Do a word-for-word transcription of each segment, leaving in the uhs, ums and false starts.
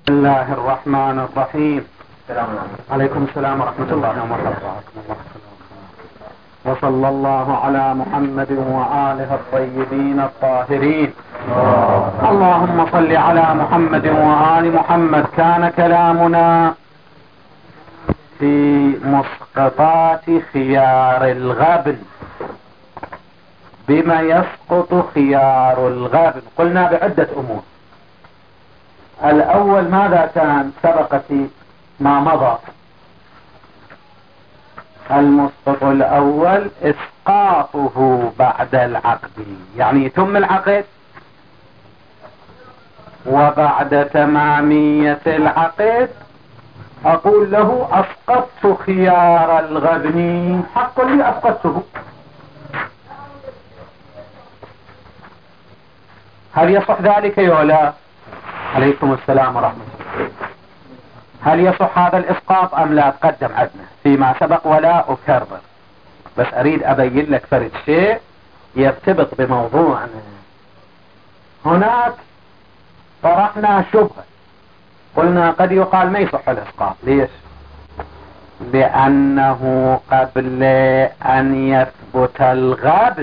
بسم الله الرحمن الرحيم. عليكم السلام ورحمة الله وبركاته. وصلى الله على محمد وآله الطيبين الطاهرين. اللهم صل على محمد وآل محمد. كان كلامنا في مسقطات خيار الغبن، بما يسقط خيار الغبن. قلنا بعدة أمور. الأول ماذا كان؟ سبق في ما مضى. المسقط الأول إسقاطه بعد العقد، يعني يتم العقد وبعد تمامية العقد أقول له أسقطت خيار الغبن، حق لي أسقطته. هل يصح ذلك يا لا؟ عليكم السلام ورحمة الله. هل يصح هذا الإسقاط أم لا؟ تقدم عندنا فيما سبق ولا أكرر، بس أريد أبين لك فرد شيء يرتبط بموضوعنا. هناك طرحنا شبهة، قلنا قد يقال ما يصح الإسقاط. ليش؟ لأنه قبل أن يثبت الغبن،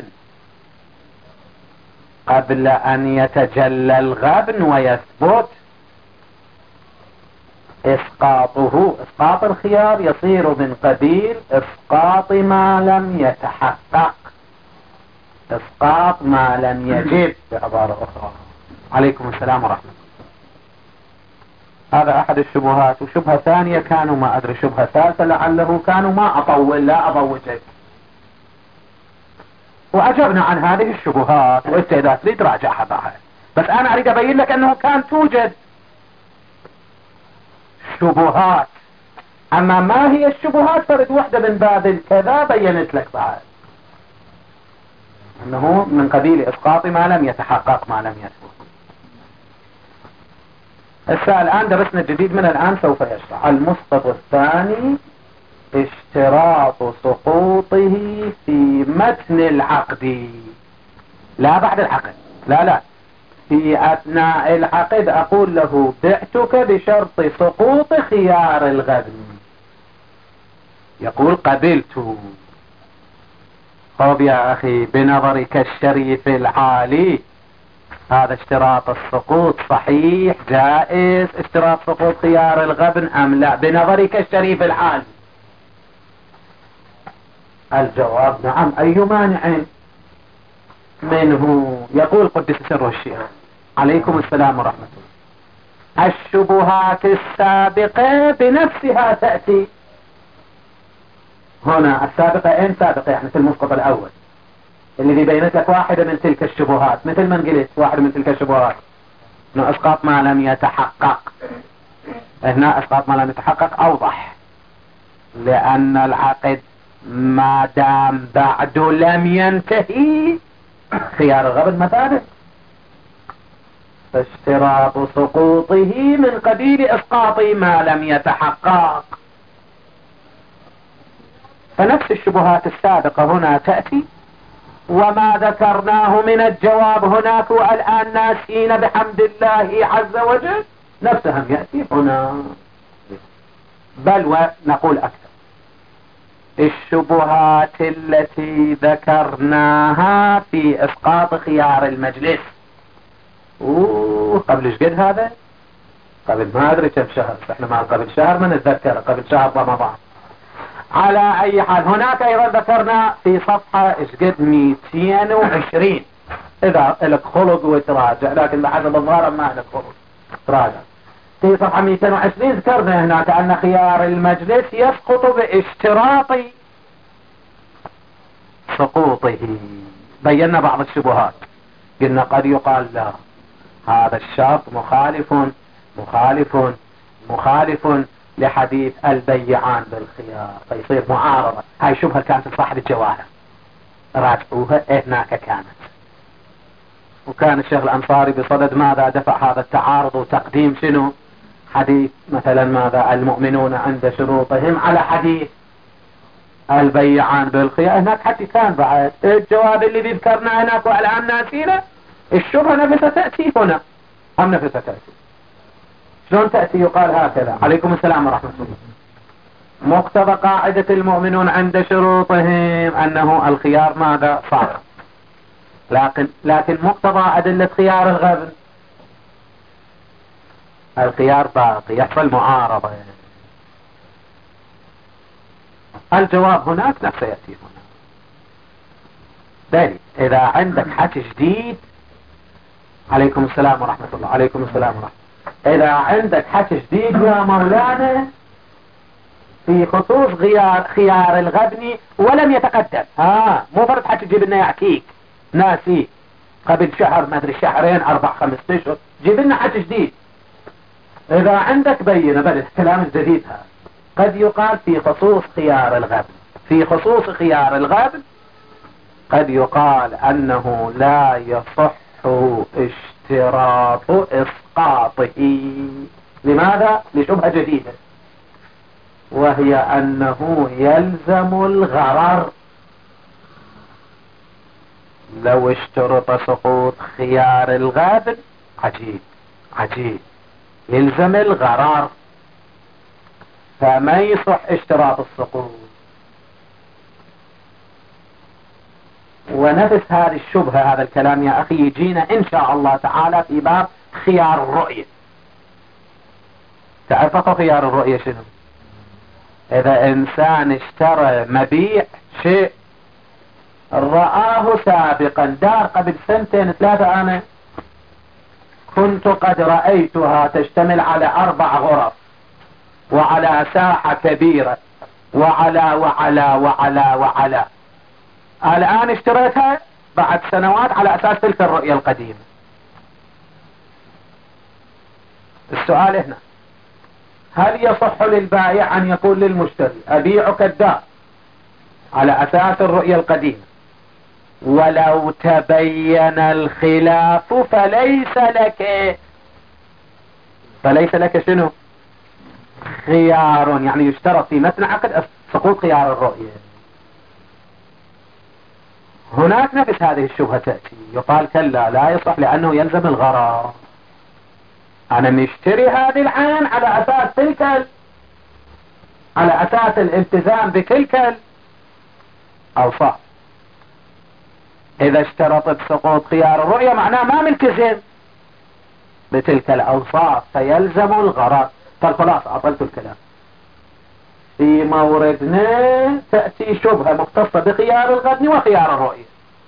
قبل أن يتجلى الغبن ويثبت، إسقاطه إسقاط الخيار يصير من قبيل إسقاط ما لم يتحقق، إسقاط ما لم يجب بعبارة أخرى. عليكم السلام ورحمة الله. هذا أحد الشبهات. وشبهة ثانية كانوا ما أدري، شبهة ثالثة لعله كانوا ما أطول لا أضوجك، وأجبنا عن هذه الشبهات، وإنت إذا تريد راجعها بعد. بس أنا أريد أبين لك أنه كان توجد شبهات. أما ما هي الشبهات فرد وحدة من باب الكذا بينت لك بعد، أنه من قبيل إسقاط ما لم يتحقق، ما لم يثبت. السؤال الآن درسنا الجديد من الآن سوف يشرح. المسقط الثاني اشتراط سقوطه في متن العقد، لا بعد العقد، لا لا في أثناء العقد أقول له بعتك بشرط سقوط خيار الغبن، يقول قبلت. طب يا أخي بنظرك الشريف العالي هذا اشتراط السقوط صحيح جائز اشتراط سقوط خيار الغبن أم لا بنظرك الشريف العالي؟ الجواب نعم. أي مانع منه؟ يقول قدس سره الشيخ عليكم السلام ورحمة الله، الشبهات السابقة بنفسها تأتي هنا. السابقة إن سابقة يعني في المسقط الأول اللي بينت لك واحدة من تلك الشبهات، مثل ما قلت واحدة من تلك الشبهات انه اسقاط ما لم يتحقق. هنا اسقاط ما لم يتحقق اوضح، لان العقد ما دام بعد لم ينتهي خيار الغبن ما ثابت، فاشتراط سقوطه من قبيل اسقاط ما لم يتحقق. فنفس الشبهات السابقة هنا تأتي، وما ذكرناه من الجواب هناك والآن ناسين بحمد الله عز وجل نفسهم يأتي هنا. بل ونقول أكثر، الشبهات التي ذكرناها في إسقاط خيار المجلس أوه قبل شقد هذا؟ قبل ما أدري كم شهر، احنا ما قبل شهر ما نتذكر، قبل شهر رمضان. على أي حال هناك أيضا ذكرنا في صفحة اشقد مئتين وعشرين، إذا لك خلق وتراجع، لكن بحسب الظاهر ما لك خلق تراجع. في صفحة مئتين وعشرين ذكرنا هناك أن خيار المجلس يسقط باشتراط سقوطه. بينا بعض الشبهات، قلنا قد يقال لا هذا الشرط مخالف مخالف مخالف لحديث البيعان بالخيار، فيصير معارضة. هاي شبهة كانت صاحب الجواهر، راجعوها هناك كانت. وكان الشيخ الأنصاري بصدد ماذا دفع هذا التعارض وتقديم شنو حديث مثلا ماذا المؤمنون عند شروطهم على حديث البيعان بالخيار. هناك حتى كان بعد الجواب اللي ذكرنا هناك والآن ناسينا. الشبهة نفسها تأتي هنا، هم نفسها تأتي. شلون تأتي يقال هكذا؟ عليكم السلام ورحمة الله. مقتضى قاعدة المؤمنون عند شروطهم أنه الخيار ماذا؟ صار. لكن لكن مقتضى أدلة خيار الغبن الخيار باقي، يحصل معارضة. الجواب هناك نفس يأتي هنا. دليل إذا عندك حكي جديد. عليكم السلام ورحمة الله. عليكم السلام ورحمة الله. إذا عندك حكي جديد يا مولانا في خصوص خيار خيار الغبن ولم يتقدم، ها مو فرد حكي تجيب لنا يعكيك ناسي قبل شهر ما ادري شهرين اربع خمس اشهر، جيب لنا حكي جديد. إذا عندك بينة بل كلام الجديد هذا قد يقال في خصوص خيار الغبن في خصوص خيار الغبن قد يقال أنه لا يصح اشتراط إسقاطه. لماذا؟ لشبهة جديدة، وهي أنه يلزم الغرر. لو اشترط سقوط خيار الغبن عجيب عجيب يلزم الغرر، فما يصح اشتراط السقوط. ونفس هذه الشبهة هذا الكلام يا أخي يجينا إن شاء الله تعالى في باب خيار الرؤية. تعرفوا خيار الرؤية شنو؟ إذا إنسان اشترى مبيع شيء رآه سابقا، دار قبل سنتين ثلاثة، أنا كنت قد رأيتها تشتمل على أربع غرف وعلى ساحة كبيرة وعلى وعلى وعلى وعلى الآن اشتريتها بعد سنوات على أساس تلك الرؤية القديمة. السؤال هنا، هل يصح للبائع أن يقول للمشتري أبيعك الدار على أساس الرؤية القديمة ولو تبين الخلاف فليس لك فليس لك شنو؟ خيار، يعني يشترط في متن عقد سقوط خيار الرؤية. هناك نفس هذه الشبهة تأتي يقال كلا لا يصح لأنه يلزم الغرر. أنا مشتري هذه العين على أساس تلك على أساس الالتزام بتلك الأوصاف. إذا اشترطت سقوط خيار الرؤية معناه ما ملتزم بتلك الأوصاف فيلزم الغرر. فالخلاص أطلت الكلام. في موردنا تأتي شبهة مختصة بخيار الغبن وخيار الرؤية.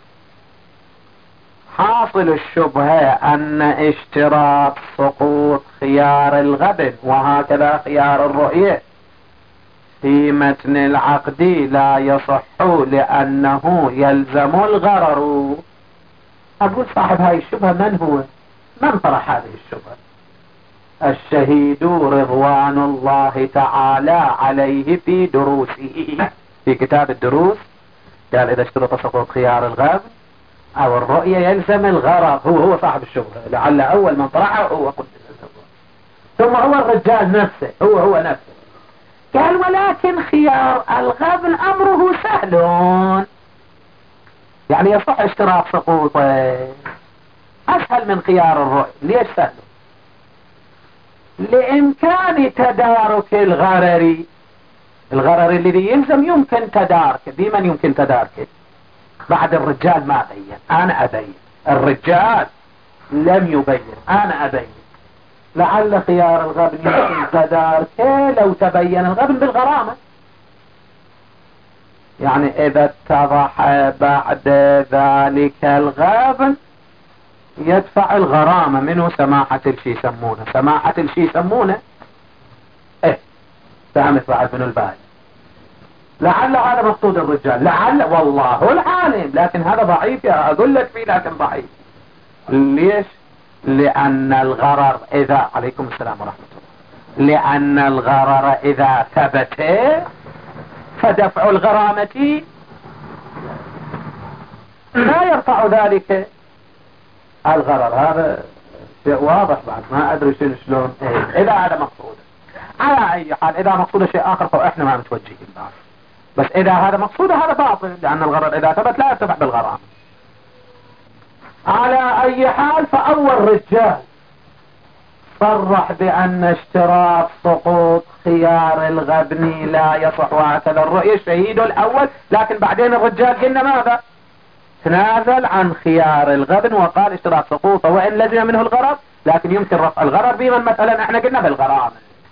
حاصل الشبهة أن اشتراط سقوط خيار الغبن وهكذا خيار الرؤية في متن العقد لا يصح لأنه يلزم الغرر. أقول صاحب هاي الشبهة من هو؟ من طرح هذه الشبهة؟ الشهيد رضوان الله تعالى عليه في دروسه في كتاب الدروس قال إذا اشترط سقوط خيار الغبن أو الرؤية يلزم الغرر. هو هو صاحب الشبهة، لعل أول من طرحه هو قلت ثم هو الرجال نفسه هو هو نفسه قال ولكن خيار الغبن أمره سهل، يعني يصح اشتراط سقوطه أسهل من خيار الرؤية. ليش سهل؟ لإمكان تدارك الغرر. الغرر الذي يلزم يمكن تداركه. بمن يمكن تداركه؟ بعد الرجال ما بين، أنا أبين. الرجال لم يبين، أنا أبين. لعل خيار الغبن يمكن تداركه لو تبين الغبن بالغرامة. يعني إذا اتضح بعد ذلك الغبن يدفع الغرامة منه سماحة الشي يسمونه سماحة الشي يسمونه ايه فهمت بعد من الباقي. لعل هذا مقصود الرجال، لعل والله العالم، لكن هذا ضعيف يا أقول لك فيه لكن ضعيف. ليش؟ لأن الغرر إذا عليكم السلام ورحمة الله لأن الغرر إذا ثبت فدفع الغرامة لا يرفع ذلك الغرر. هذا شيء واضح بعد ما أدري شنو شلون إيه. إذا هذا مقصود على أي حال، إذا مقصود شيء آخر فإحنا ما متوجهين بعد. بس إذا هذا مقصود هذا باطل، لأن الغرر إذا ثبت لا يرتفع بالغرامة. على أي حال فأول رجال صرح بأن اشتراط سقوط خيار الغبن لا يصح، وهكذا الرؤية الشهيد الأول. لكن بعدين الرجال قلنا ماذا؟ تنازل عن خيار الغبن وقال اشتراط سقوطه وإن لزم منه الغرض، لكن يمكن رفع الغرض بمن مثلا احنا قلنا بالغرامة.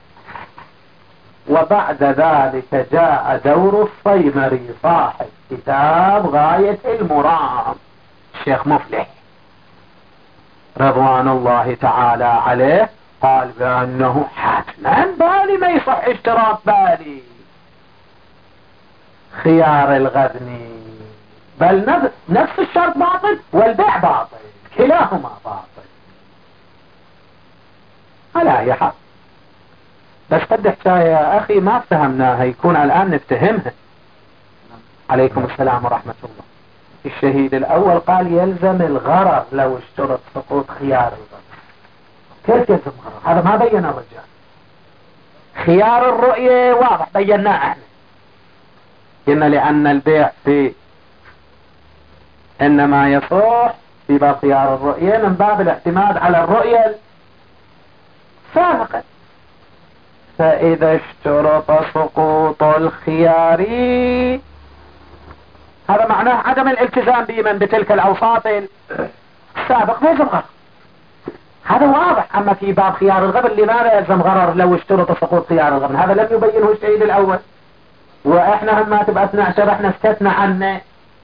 وبعد ذلك جاء دور الصيمري صاحب كتاب غاية المرام، الشيخ مفلح رضوان الله تعالى عليه، قال بأنه حتما بالي ما يصح اشتراط بالي خيار الغبن، بل نفس الشرط باطل والبيع باطل، كلاهما باطل على أي حال. بس قد حكاية يا أخي ما فهمناها، يكون الآن نفتهمها. عليكم السلام ورحمة الله. الشهيد الأول قال يلزم الغرر لو اشترط سقوط خيار الغرر. كيف يلزم غرر؟ هذا ما بينا الرجال. خيار الرؤية واضح بيناه احنا، قلنا لأن البيع في إنما يصح في باب خيار الرؤية من باب الاعتماد على الرؤية السابقة. فإذا اشترط سقوط الخيار هذا معناه عدم الالتزام بمن بتلك الأوصاف السابق ليلزم غرر، هذا واضح. أما في باب خيار الغبن لماذا يلزم غرر لو اشترط سقوط خيار الغبن؟ هذا لم يبينه الشهيد الأول، وإحنا هم ما تبقى اثنى عشر احنا سكتنا عنه.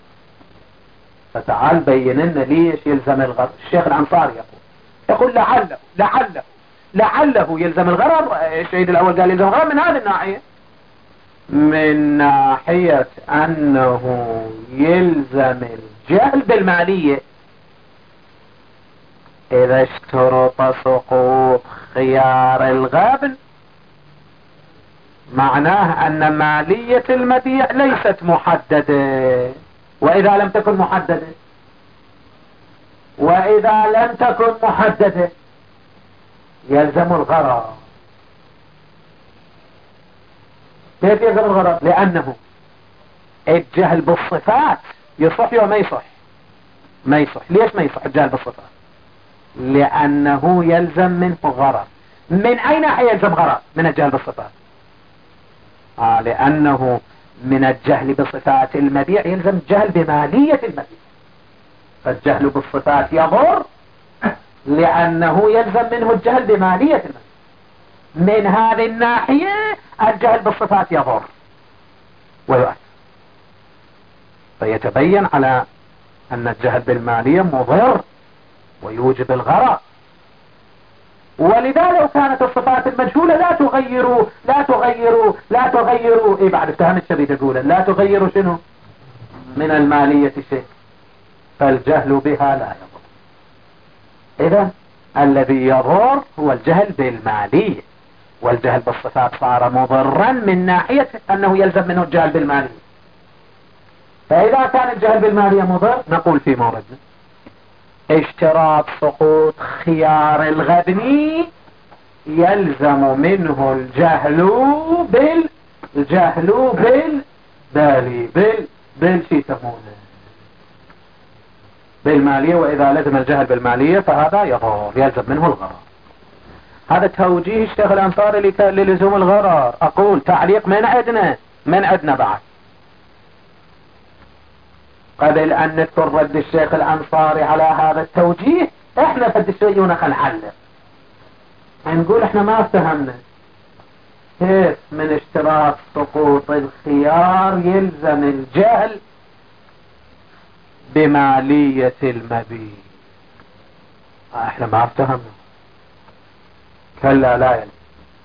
فتعال بين لنا ليش يلزم الغرر. الشيخ الأنصاري يقول يقول لعله لعله لعله يلزم الغرر. الشهيد الأول قال يلزم الغرر من هذه الناحية، من ناحية أنه يلزم الجهل بالمالية. إذا اشترط سقوط خيار الغبن معناه أن مالية المبيع ليست محددة، وإذا لم تكن محددة وإذا لم تكن محددة يلزم الغرر. كيف يلزم الغرر؟ لأنه الجهل بالصفات يصح وما يصح؟ ما يصح. ليش ما يصح الجهل بالصفات؟ لأنه يلزم منه غرر. من أين يلزم غرر من الجهل بالصفات؟ آه لأنه من الجهل بصفات المبيع يلزم الجهل بمالية المبيع، فالجهل بالصفات يضر لأنه يلزم منه الجهل بمالية المبيع. من هذه الناحية الجهل بالصفات يضر ويؤثر، فيتبين على أن الجهل بالمالية مضر ويوجب الغرر. ولذا لو كانت الصفات المجهولة لا تغيروا لا تغيروا لا تغيروا ايه بعد افتهام الشبيه تقول لا تغيروا شنو من المالية شيء، فالجهل بها لا يضر. اذا الذي يضر هو الجهل بالمالية، والجهل بالصفات صار مضرا من ناحية انه يلزم منه الجهل بالمالية. فاذا كان الجهل بالمالية مضر نقول في موردنا اشتراط سقوط خيار الغبن يلزم منه الجهل بال الجهل بال بالي بال بال شي يسمونه بالمالية، وإذا لزم الجهل بالمالية فهذا يضر يلزم منه الغرر. هذا توجيه الشيخ الأنصاري للزوم الغرر. أقول تعليق من عندنا من عندنا بعد قبل أن نذكر رد الشيخ الأنصاري على هذا التوجيه. احنا فد شوية خل نعلق نقول احنا ما فهمنا كيف من اشتراط سقوط الخيار يلزم الجهل بمالية المبيع. احنا ما فهمنا. كلا لا يلزم.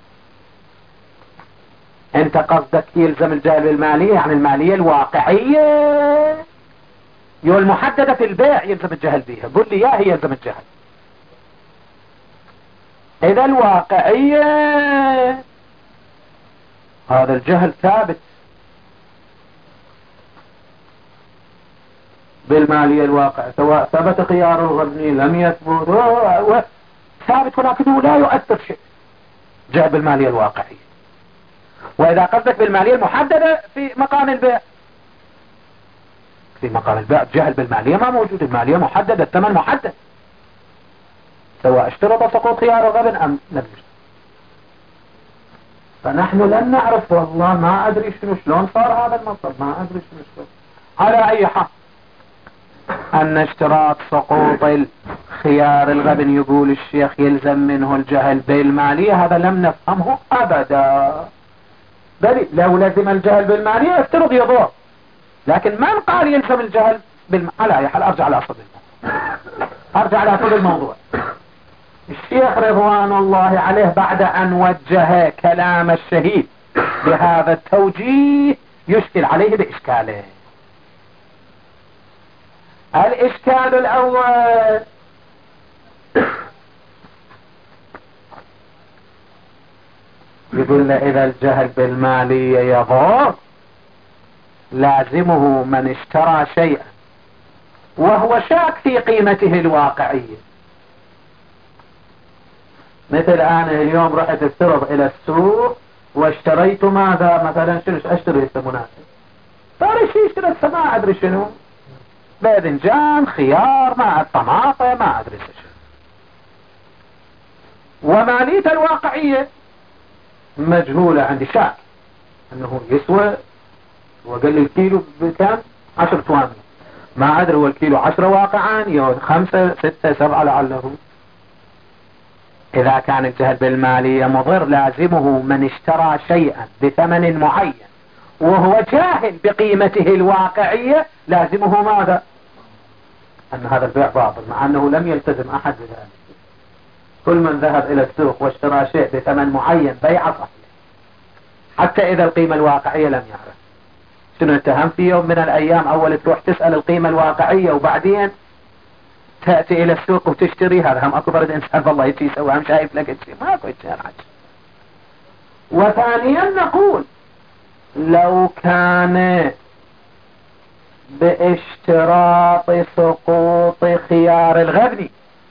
انت قصدك يلزم الجهل بالمالية يعني المالية الواقعية يو المحددة في البيع يلزم الجهل بيها. قل لي يا هي يلزم الجهل. إذا الواقعية هذا الجهل ثابت بالمالية الواقع، سواء ثبت خيار الغبن لم يثبت ثابت، ولكنه لا يؤثر شيء جهل بالمالية الواقعية. وإذا قصدك بالمالية المحددة في مقام البيع، في مقام البيع جهل بالمالية ما موجود، المالية محددة الثمن محدد، سواء اشترط سقوط خيار الغبن أم لم يشترط. فنحن لن نعرف والله ما أدري شنو شلون صار هذا المطلب، ما أدري شنو شلون. على أي حال أن اشتراط سقوط خيار الغبن يقول الشيخ يلزم منه الجهل بالمالية، هذا لم نفهمه أبدا. بل لو لزم الجهل بالمالية افترض يضر، لكن من قال يلزم الجهل بالم... على أي حال أرجع على أصل الموضوع أرجع على أصل الموضوع. الشيخ رضوان الله عليه بعد أن وجه كلام الشهيد بهذا التوجيه يشكل عليه بإشكاله. الإشكال الأول يقول إذا الجهل بالمالية يضر لازمه من اشترى شيئا وهو شاك في قيمته الواقعية. مثل أنا اليوم رحت افترض إلى السوق واشتريت ماذا مثلا، شنو اشتري مناسب صار شيء اشتريت ما أدري شنو، باذنجان خيار ما طماطم ما أدري شنو، وماليته الواقعية مجهولة عندي، شاك أنه يسوى، وقال لي الكيلو بكام عشر توامي، ما أدري هو الكيلو عشرة واقعا يو خمسة ستة سبعة لعله. إذا كان الجهل بالمالية مضر لازمه من اشترى شيئا بثمن معين وهو جاهل بقيمته الواقعية لازمه ماذا؟ أن هذا البيع باطل، مع أنه لم يلتزم أحد بذلك. كل من ذهب إلى السوق واشترى شيء بثمن معين بيع صحيح حتى إذا القيمة الواقعية لم يعرف. شنو اتهم في يوم من الأيام أول تروح تسأل القيمة الواقعية وبعدين تأتي إلى السوق وتشتري؟ هذا هم أكبر إنسان والله يتي يسوي، هم شايف لك شيء ماكو شيء حاجة. وثانيا نقول لو كان باشتراط سقوط خيار الغبن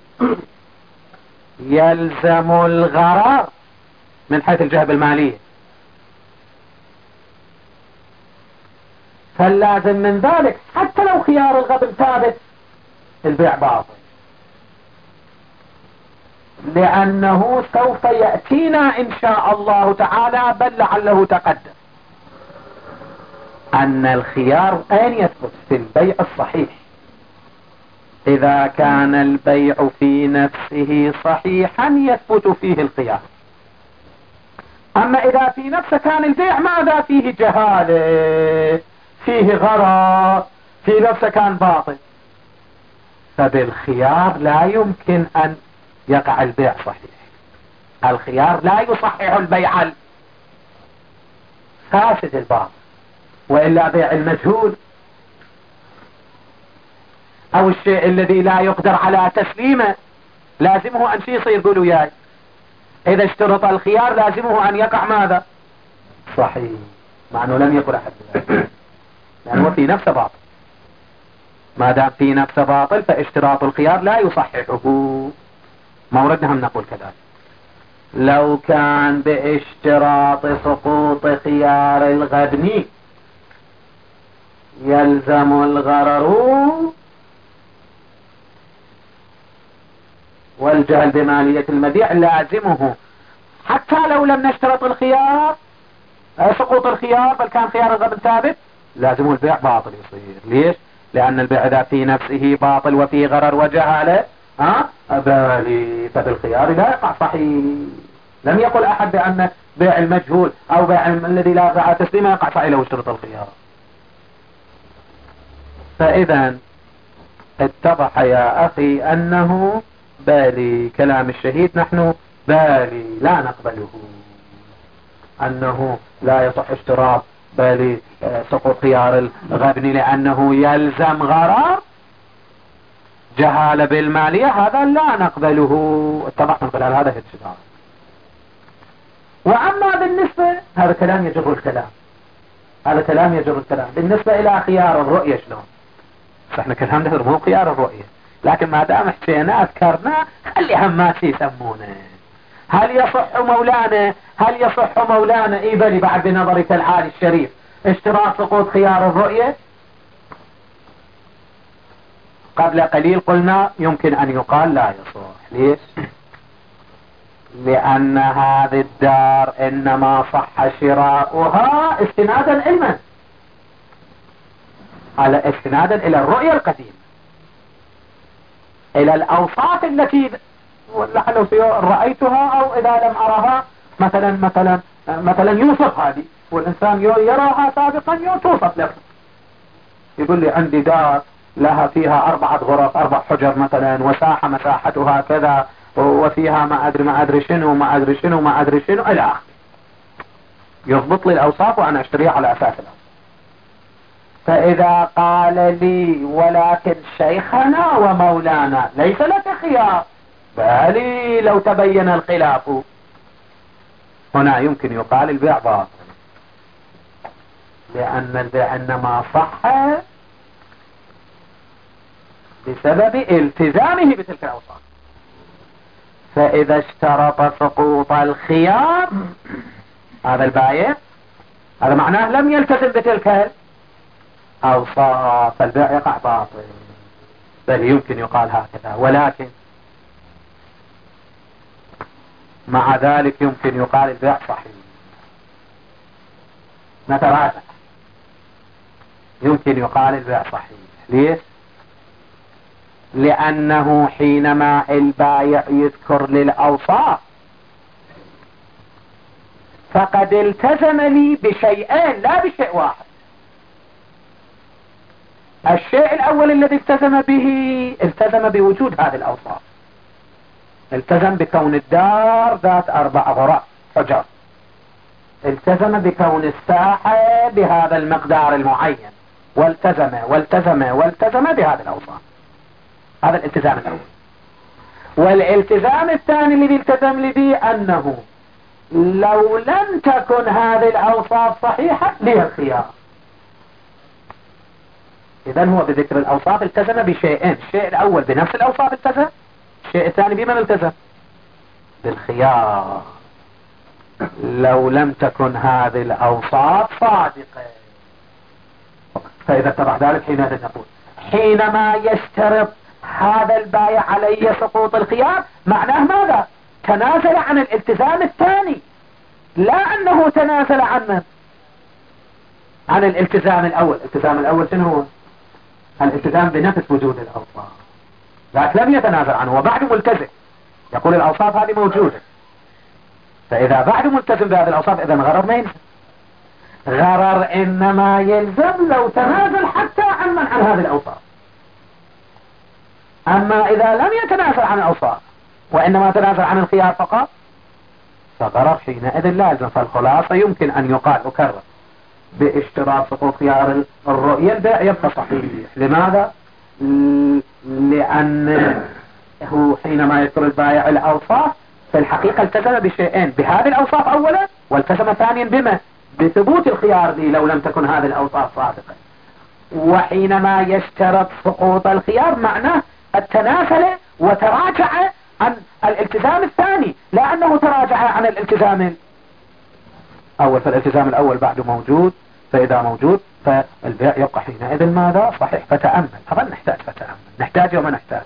يلزم الغرر من حيث الجهة بالمالية، فاللازم من ذلك حتى لو خيار الغبن ثابت البيع باطل، لأنه سوف يأتينا إن شاء الله تعالى بل لعله تقدم أن الخيار أين يثبت؟ في البيع الصحيح. إذا كان البيع في نفسه صحيحا يثبت فيه الخيار. أما إذا في نفسه كان البيع ماذا فيه؟ جهالة، فيه غرر، في نفسه كان باطل، فبالخيار لا يمكن أن يقع البيع صحيح. الخيار لا يصحح البيع فاسد الباطل، وإلا بيع المجهول أو الشيء الذي لا يقدر على تسليمه لازمه أن شيء يصير. قولوا وياي، إذا اشترط الخيار لازمه أن يقع ماذا؟ صحيح، مع أنه لم يقل أحد ذلك لأنه في نفسه باطل. ما دام في نفسه باطل فاشتراط الخيار لا يصححه. موردنا هم نقول كذلك. لو كان باشتراط سقوط خيار الغبن يلزم الغرر والجهل بمالية المبيع لازمه حتى لو لم نشترط الخيار سقوط الخيار بل كان خيار الغبن ثابت لازمه البيع باطل يصير. ليش؟ لأن البيع ذا في نفسه باطل وفيه غرر وجهالة ها أبالي، فبالخيار لا يقع صحيح. لم يقل أحد بأن بيع المجهول أو بيع الذي لا يقع تسليمه يقع صحيح لو اشترط الخيار. فإذا اتضح يا أخي أنه بالي كلام الشهيد نحن بالي لا نقبله، أنه لا يصح اشتراط بالي سقوط خيار الغبن لأنه يلزم غرر جهالة بالمالية، هذا لا نقبله. اتضح من خلال هذا الاشتراط. وأما بالنسبة هذا كلام يجر الكلام، هذا كلام يجر الكلام بالنسبة إلى خيار الرؤية شلون؟ احنا كلامنا مو خيار الرؤية، لكن ما دام حكينا اذكرنا خلي همات يسمونه. هل يصح مولانا هل يصح مولانا اي بلي بعد بنظرك العالي الشريف اشتراط سقوط خيار الرؤية؟ قبل قليل قلنا يمكن أن يقال لا يصح. ليش؟ لأن هذه الدار إنما صح شراؤها استنادا علما، على استنادا إلى الرؤية القديمة، إلى الأوصاف التي لعله رأيتها أو إذا لم أرها مثلا مثلا مثلا يوصف هذه، والإنسان يراها سابقا توصف له. يقول لي عندي دار لها فيها أربعة غرف، أربع حجر مثلا، وساحة مساحتها كذا، وفيها ما أدري ما أدري شنو ما أدري شنو ما أدري شنو إلى آخره. يضبط لي الأوصاف وأنا أشتريها على أساس الأوصاف. فإذا قال لي ولكن شيخنا ومولانا ليس لك خيار، بل لو تبين الخلاف، هنا يمكن يقال البيع باطل، لأن البيع إنما صح بسبب التزامه بتلك الأوصاف. فإذا اشترط سقوط الخيار هذا البائع، هذا معناه لم يلتزم بتلك الأوصاف، فالبيع يقع باطل. بل يمكن يقال هكذا، ولكن مع ذلك يمكن يقال البيع صحيح. نتراجع، يمكن يقال البيع صحيح. ليش؟ لأنه حينما البائع يذكر للأوصاف فقد التزم لي بشيئين لا بشيء واحد. الشيء الأول الذي التزم به، التزم بوجود هذه الأوصاف، التزم بكون الدار ذات أربع غرف حجر، التزم بكون الساحة بهذا المقدار المعين، والتزم والتزم والتزم بهذه الأوصاف. هذا الالتزام الأول. والالتزام الثاني الذي التزم لي به أنه لو لم تكن هذه الأوصاف صحيحة لي الخيار. إذن هو بذكر الأوصاف التزم بشيئين، الشيء الأول بنفس الأوصاف التزم، الشيء الثاني بمن التزم؟ بالخيار. لو لم تكن هذه الأوصاف صادقة، فإذا اتبع ذلك حينئذ نقول حينما يشترط هذا البائع علي سقوط الخيار معناه ماذا؟ تنازل عن الالتزام الثاني، لا أنه تنازل عن عن الالتزام الأول. الالتزام الأول شنو هو؟ الالتزام بنفس وجود الأوصاف، لكن لم يتنازل عنه وبعد ملتزم، يقول الأوصاف هذه موجودة. فإذا بعد ملتزم بهذه الأوصاف إذا غرر ما يلزم. غرر إنما يلزم لو تنازل حتى عن من عن هذه الأوصاف. أما إذا لم يتنازل عن الأوصاف وإنما تنازل عن الخيار فقط فغرر حينئذ لا يلزم. فالخلاصة يمكن أن يقال أكرر باشتراط سقوط خيار الرؤية البيع يبقى صحيح. لماذا؟ لأنه حينما يذكر البائع الأوصاف في الحقيقة التزم بشيئين، بهذه الأوصاف أولا، والتزم ثانيا بما؟ بثبوت الخيار دي لو لم تكن هذه الأوصاف صادقة. وحينما يشترط سقوط الخيار معناه التنازل وتراجع عن الالتزام الثاني، لا أنه تراجع عن الالتزام الأول. فالالتزام الأول بعده موجود، فإذا موجود فالبيع يبقى حينئذ ماذا؟ صحيح. فتأمل. أظن نحتاج فتأمل، نحتاج وما نحتاج.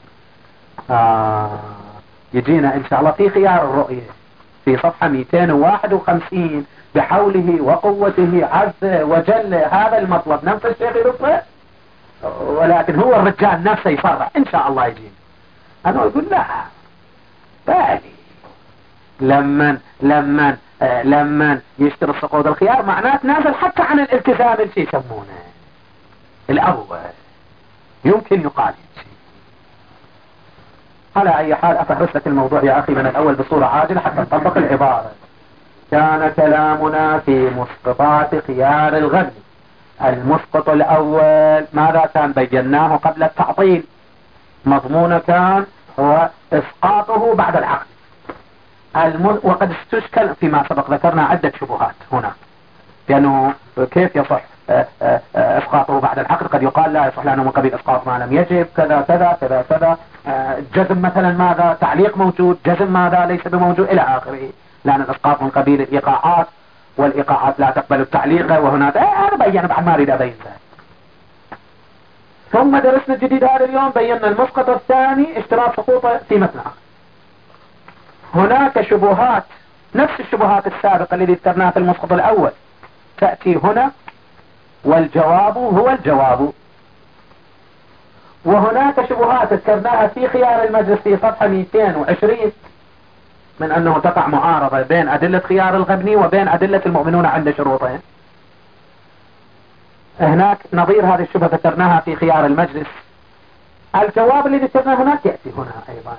آه يجينا إن شاء الله في خيار الرؤية في صفحة مئتين وواحد وخمسين بحوله وقوته عز وجل هذا المطلب نفس الشيخ يرفضه، ولكن هو الرجال نفسه يفرع إن شاء الله يجينا. أنا أقول لا بالي لمن لمن آه لمن يشتري سقوط الخيار معناه تنازل حتى عن الالتزام اللي يسمونه الأول. يمكن يقال شيء. على أي حال أفهرس لك الموضوع يا أخي من الأول بصورة عاجلة حتى نطبق العبارة. كان كلامنا في مسقطات خيار الغد. المسقط الأول ماذا كان بيناه قبل التعطيل؟ مضمونه كان هو إسقاطه بعد العقد. الم... وقد استشكل فيما سبق ذكرنا عدة شبهات هنا، لأنه كيف يصح إسقاطه بعد العقد؟ قد يقال لا يصح لأنه من قبيل إسقاط ما لم يجب كذا كذا كذا كذا. جزم مثلا ماذا؟ تعليق موجود، جزم ماذا؟ ليس بموجود إلى آخره، لأن الإسقاط من قبيل الإيقاعات، والإيقاعات لا تقبل التعليق، وهنا هذا بيّن بعد ما أريد أبين ذلك. ثم درسنا الجديد هذا اليوم، بينا المسقط الثاني اشتراط سقوطه في متن آخر. هناك شبهات نفس الشبهات السابقة التي ذكرناها في المسقط الأول تأتي هنا، والجواب هو الجواب. وهناك شبهات ذكرناها في خيار المجلس في صفحة مئتين وعشرين من أنه تقع معارضة بين أدلة خيار الغبني وبين أدلة المؤمنون عند شروطهم. هناك نظير هذه الشبهة ذكرناها في خيار المجلس. الجواب الذي ذكرناه هناك يأتي هنا أيضا.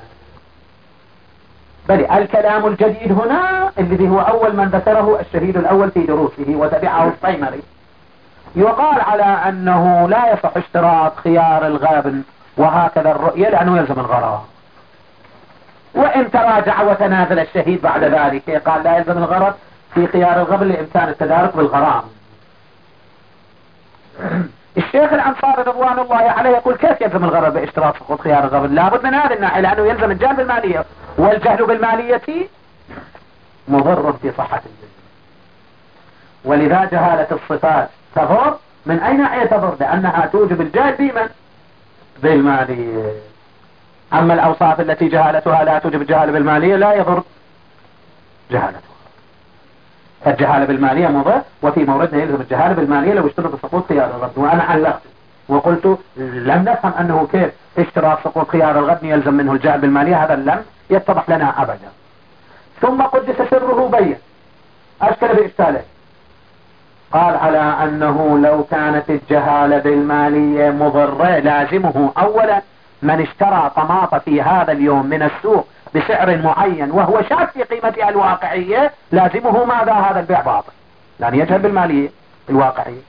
بل الكلام الجديد هنا الذي هو أول من ذكره الشهيد الأول في دروسه وتبعه الطيمري، يقال على أنه لا يصح اشتراط خيار الغابن وهكذا الرؤية لأنه يلزم الغرض. وإن تراجع وتنازل الشهيد بعد ذلك قال لا يلزم الغرض في خيار الغبن لإمكان التدارك بالغرام. الشيخ الأنصاري رضوان الله عليه يقول كيف يلزم الغرض باشتراط سقوط خيار الغبن؟ لابد من هذه الناحية، لأنه يلزم الجهل بالمالية، والجهل بالمالية مضر في صحة الجسم. ولذا جهالة الصفات تضر. من أي ناحية تضر؟ لأنها توجب الجهل بمن؟ بالمالية. أما الأوصاف التي جهالتها لا توجب الجهالة بالمالية لا يضر جهالتها. فالجهالة بالمالية مضر، وفي موردنا يلزم الجهالة بالمالية لو اشترط سقوط خيار الغبن. وأنا علقت وقلت لم نفهم أنه كيف اشتراط سقوط خيار الغبن يلزم منه الجهل بالمالية، هذا لم يتضح لنا أبدا. ثم قدس سره بين أشكل بإشكاله، قال على أنه لو كانت الجهالة بالمالية مضرة لازمه أولا من اشترى طماطة في هذا اليوم من السوق بسعر معين وهو شاك في قيمتها الواقعية، لازمه ماذا؟ هذا البيع باطل لأن يجهل بالمالية الواقعية.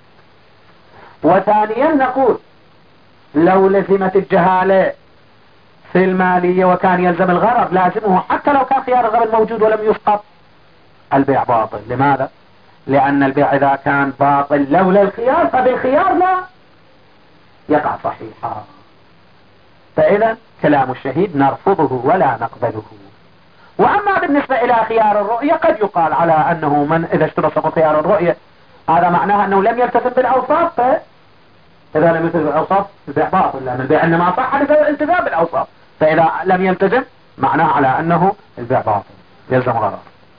وثانيا نقول لو لزمت الجهالة في المالية وكان يلزم الغرض لازمه حتى لو كان خيار الغبن موجود ولم يسقط البيع باطل. لماذا؟ لأن البيع إذا كان باطل لولا الخيار فبالخيار لا يقع صحيحا. فإذا كلام الشهيد نرفضه ولا نقبله. وأما بالنسبة إلى خيار الرؤية قد يقال على أنه من إذا اشترط سقوط خيار الرؤية هذا معناه أنه لم يلتزم بالأوصاف، إذا لم يلتزم بالأوصاف البيع باطل لأن البيع إنما صح الالتزام بالأوصاف، فإذا لم يلتزم معناه على أنه البيع باطل يلزم غرض.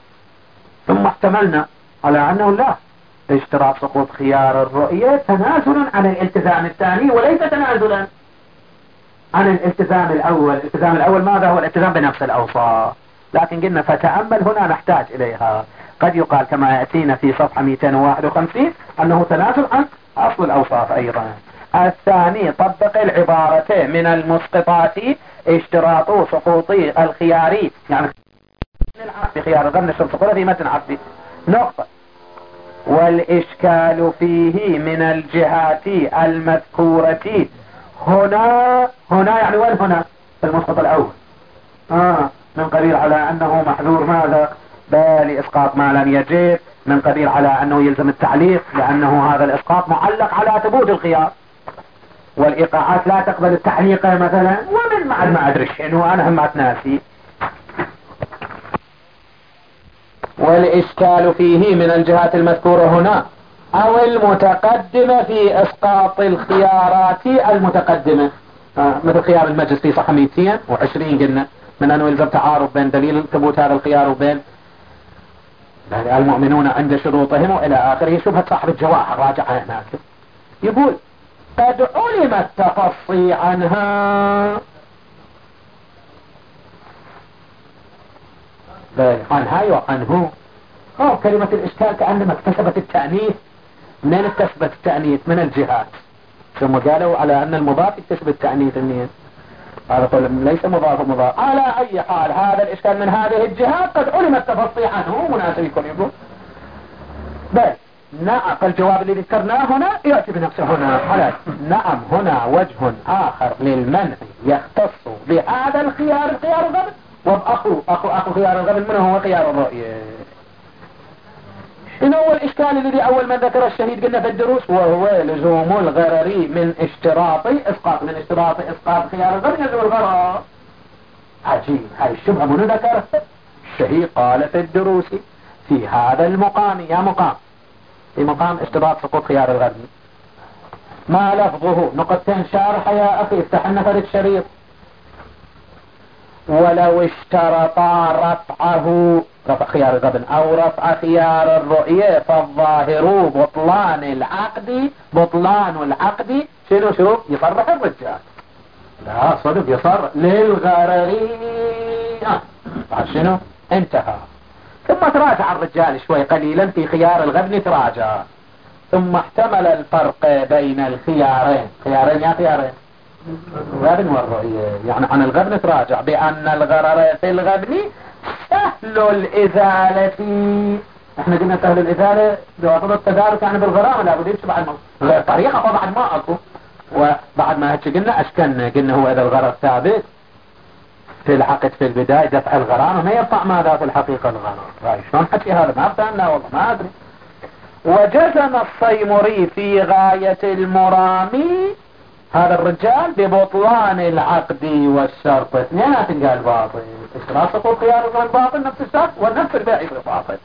ثم احتملنا على أنه لا، اشتراط سقوط خيار الرؤية تنازل عن الالتزام الثاني وليس تنازلا عن الالتزام الأول. الالتزام الأول ماذا هو؟ الالتزام بنفس الأوصاف. لكن قلنا فتأمل هنا نحتاج إليها. قد يقال كما يأتينا في صفحة مئتين وواحد وخمسين أنه تنازل عن أصل الأوصاف أيضا. الثاني طبق العبارتين من المسقطات اشتراط سقوط الخياري، يعني في خيار الغبن اشتراط سقوطه في متن عقدي نقطة. والإشكال فيه من الجهات المذكورة هنا. هنا يعني وين هنا؟ في المسقط الأول آه من قبيل على أنه محذور ماذا؟ بل إسقاط ما لم يجب، من قبيل على أنه يلزم التعليق لأنه هذا الإسقاط معلق على ثبوت الخيار، والإيقاعات لا تقبل التعليق مثلا، ومن بعد ما أدري شنو أنا هم ناسي. والإشكال فيه من الجهات المذكورة هنا أو المتقدمة في إسقاط الخيارات المتقدمة آه مثل خيار المجلس في صفحة مئتين وعشرين قلنا من أنه يلزم تعارض بين دليل ثبوت هذا الخيار وبين المؤمنون عند شروطهم وإلى آخره. شبهة صاحب الجواهر راجعها هناك يقول قد علم التفصي عنها عنها وعنه. أو كلمة الإشكال كأنما اكتسبت التأنيث. منين اكتسبت التأنيث؟ من الجهات. ثم قالوا على أن المضاف يكتسب التأنيث منين؟ هذا قول ليس مضاف مضاف. على أي حال هذا الإشكال من هذه الجهات قد علم التفصي عنه مناسب يكون يقول بل نعم. الجواب اللي ذكرناه هنا يأتي بنفسه هنا حلال. نعم هنا وجه آخر للمنع يختص بهذا الخيار الخيار الغبن وبأخو أخو أخو خيار الغبن منه هو خيار الرؤية. إن هو الإشكال الذي أول ما ذكر الشهيد قلنا في الدروس وهو لزوم الغرر من اشتراط إسقاط من اشتراط إسقاط خيار الغبن يلزم الغرر. عجيب هاي الشبهة من ذكرها الشهيد قال في الدروس في هذا المقام. يا مقام في مقام اشتراط سقوط خيار الغبن ما لفظه نقطتين شارحة يا أخي افتح لنا فرد شريط. ولو اشترطا رفعه رفع خيار الغبن أو رفع خيار الرؤية فالظاهر بطلان العقد بطلان العقد شنو شوف يصرح الرجال لا صدق يصرح للغررية بعد شنو انتهى. ثم تراجع الرجال شوي قليلا في خيار الغبن تراجع ثم احتمل الفرق بين الخيارين خيارين يا خيارين الغبن والرؤية يعني عن الغبن تراجع بأن الغرر في الغبن سهل الإزالة. احنا قلنا سهل الإزالة بواسطة التدارك يعني بالغرامة لا بد يمشي بعد ما طريقة طبعا ما أكو وبعد ما هيك قلنا أشكلنا قلنا هو إذا الغرر ثابت في العقد في البداية دفع الغرامة ما يرفع ماذا في الحقيقة الغرر. رأي شلون حكي هذا ما فهمنا والله ما أدري. وجزم الصيمري في غاية المرامي هذا الرجال ببطلان العقد والشرط اثنينات قال باطل اشتراط سقوط خيار الغبن باطل نفس الشرط والنفس البيع باطل.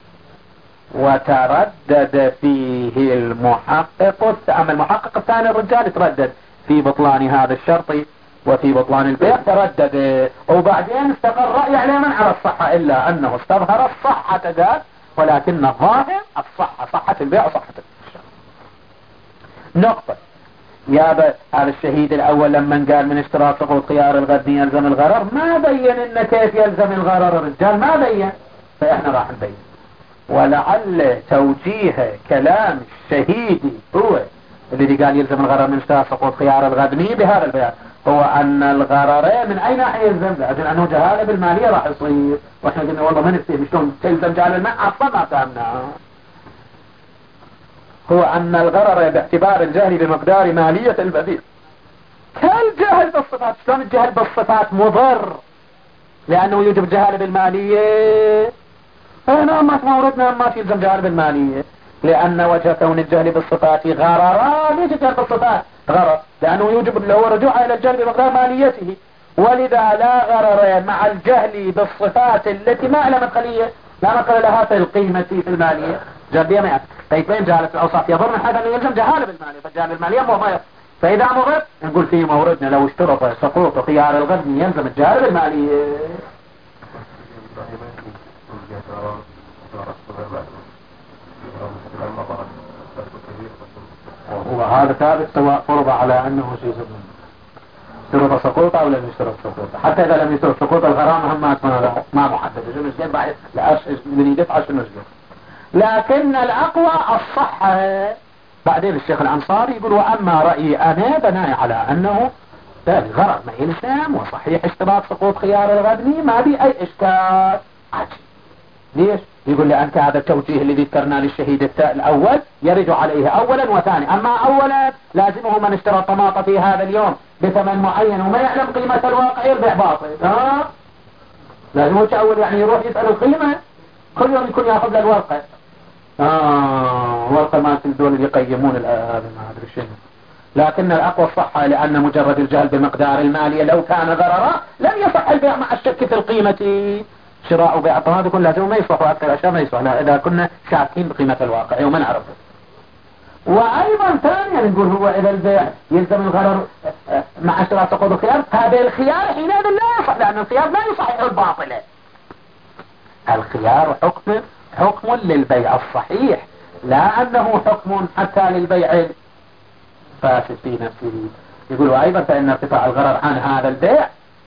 وتردد فيه المحقق أما المحقق الثاني الرجال تردد في بطلان هذا الشرط وفي بطلان البيع تردد وبعدين استقر رأي عليه من على الصحة إلا أنه استظهر الصحة قال ولكن الظاهر الصحة صحة البيع وصحة الشرط. نقطة يا هذا الشهيد الأول لما قال من اشتراط سقوط خيار الغبن يلزم الغرر ما بين إن كيف يلزم الغرر الرجال ما بين فإحنا راح نبين. ولعل توجيه كلام الشهيد هو الذي قال يلزم الغرر من اشتراط سقوط خيار الغبن بهذا البيان هو أن الغرر من أي ناحية يلزم لأجل أنه جهالة بالمالية راح يصير وإحنا قلنا والله ما نفهم شلون تلزم جهالة المال أصلا ما فهمنا. هو أن الغرر باعتبار الجهل بمقدار مالية البديل كالجهل بالصفات. شلون الجهل بالصفات مضر لأنه يوجب الجهالة بالمالية هنا ما موردنا ما في يلزم جهالة بالمالية لأن وجه كون الجهل بالصفات غررا ليش الجهل بالصفات غرر لأنه يوجب له رجوع إلى الجهل بمقدار ماليته ولذا لا غرر مع الجهل بالصفات التي ما لها مدخلية لا مدخل لها في القيمة في المالية جابية ما طيب وين جهالة الأوصاف يضر من حاجة أنه يلزم جهالة بالمالية فالجهالة بالمالية مو ما فإذا مغرب نقول فيه موردنا لو اشترط سقوط خيار الغبن يلزم الجهالة بالمالية. وهو هذا ثابت سواء فرض على أنه شيء اشترط سقوط أو لم يشترط سقوط حتى إذا لم يشترط سقوط الغرامة هم ما محددة شنو شيء بعد لا من يدفع شنو شيء لكن الأقوى الصحة. بعدين الشيخ الأنصاري يقول وأما رأيي أنا بناء على أنه الغرض ما يلزم وصحيح اشتراط سقوط خيار الغبن ما بي أي إشكال عجيب. ليش؟ يقول لأنك هذا التوجيه الذي ذكرنا للشهيد الأول يرد عليه أولا وثاني. أما أولا لازمه من اشترى طماطة في هذا اليوم بثمن معين وما يعلم قيمة الواقع يربح باطل ها؟ لازمه تأول يعني يروح يسأل القيمة كل يوم يكون يأخذ له الورقة آه ورقة ما دول اللي يقيمون هذا ما أدري شنو. لكن الأقوى الصحة لأن مجرد الجهل بمقدار المالية لو كان ضررا لم يصح البيع مع الشك في القيمة شراء وبيع الطماطم يكون لازم ما يصح وأكثر أشياء ما يصح إذا كنا شاكين بقيمة الواقع وما نعرفه. وأيضا ثانيا نقول هو إذا البيع يلزم الغرر مع شراء سقوط الخيار هذا الخيار حينئذ لا يصح لأن الخيار لا يصحح الباطلة. الخيار حكم حكم للبيع الصحيح لا أنه حكم حتى للبيع الفاسد في نفسه. يقول أيضا فإن ارتفاع الغرر عن هذا البيع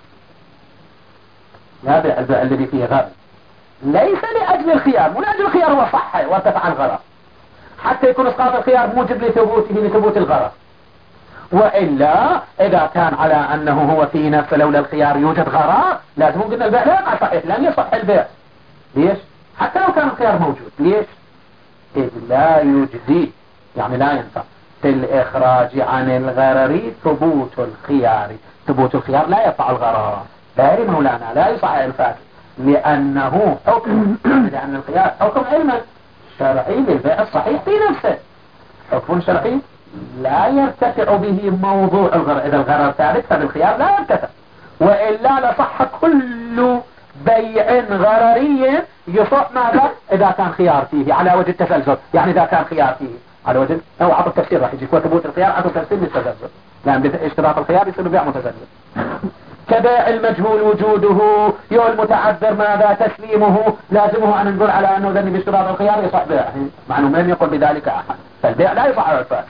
لا بيع البيع الذي فيه غرر ليس لأجل الخيار مو لأجل الخيار هو صح وارتفع الغرر حتى يكون اسقاط الخيار موجب لثبوته لثبوت الغرر. وإلا إذا كان على أنه هو في نفسه لولا الخيار يوجد غرر لازم قلنا البيع لا يقع صحيح لن يصح البيع. ليش؟ حتى لو كان الخيار موجود ليش؟ إذ لا يجزي يعني لا ينفع في الإخراج عن الغرر ثبوت الخيار. ثبوت الخيار لا يرفع الغرر باري مولانا لا يصح الفاكر لأنه حكم لأن الخيار حكم علما شرعي للبيع الصحيح في نفسه حكم شرعي لا يرتفع به موضوع الغرر. إذا الغرر ثابت فبالخيار لا يرتفع وإلا لصح كل بيع غرري يصح ماذا إذا كان خيار فيه على وجه التسلسل يعني إذا كان خيار فيه على وجه أو عطوا التفسير راح يجيك وثبوت الخيار عطوا تفسير للتذلل، لأن اشتراط الخيار يصير بيع متذلل. كبيع المجهول وجوده يو المتعذر ماذا تسليمه لازمه أن نقول على أنه ذني باشتراط الخيار يصح بيع، مع أنه لم يقل بذلك أحد، فالبيع لا يصح على الفاسد.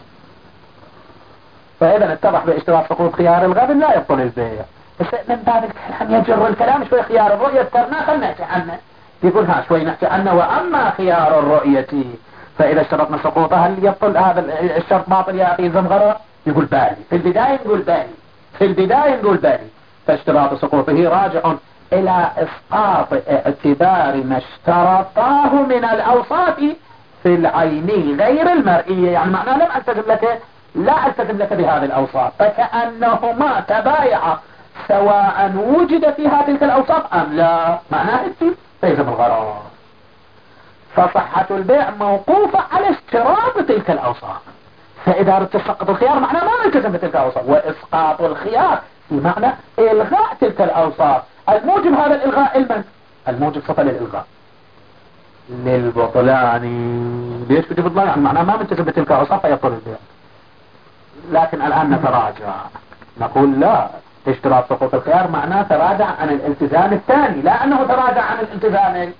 فإذا اتضح باشتراط سقوط خيار الغبن لا يبطل البيع. بس من باب الكلام يجر الكلام شوي خيار الرؤية اذكرنا خلنا نحكي عنه، يقول ها شوي نحكي عنه. وأما خيار الرؤية فإذا اشترطنا سقوطه هل يبطل هذا الشرط باطل يا أخي زمغرة؟ يقول بالي، في البداية نقول بالي، في البداية نقول بالي. فاشتراط سقوطه راجع إلى إسقاط اعتبار ما اشترطاه من الأوصاف في العين غير المرئية، يعني معناه لم ألتزم لك لا ألتزم لك بهذه الأوصاف، فكأنهما تبايعا سواء وجد فيها تلك الأوصاف أم لا، معناه التي فيلزم الغرض. فصحة البيع موقوفة على اشتراط تلك الأوصاف، فإذا أردت تسقط الخيار معناه ما نلتزم بتلك الأوصاف، وإسقاط الخيار بمعنى إلغاء تلك الأوصاف. الموجب هذا الإلغاء المن الموجب صفة للإلغاء للبطلان. ليش بيجي بطلان؟ يعني معناه ما ملتزم بتلك الأوصاف فيبطل البيع. لكن الآن نتراجع نقول لا، اشتراط سقوط الخيار معناه تراجع عن الالتزام الثاني، لا أنه تراجع عن الالتزام.